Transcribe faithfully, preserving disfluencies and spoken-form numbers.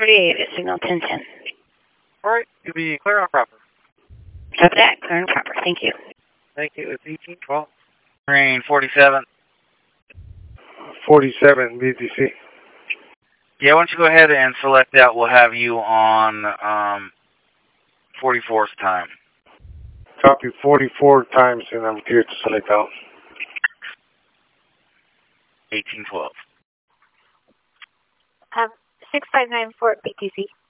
forty-eight at signal ten ten. All right, you'll be clear on proper. Copy that, clear and proper. Thank you. Thank you. It's eighteen twelve. Marine forty-seven. forty-seven, B T C. Yeah, why don't you go ahead and select that? We'll have you on um, forty-four's time. Copy forty-four times, and I'm clear to select out. eighteen twelve. Um, six five nine four B T C.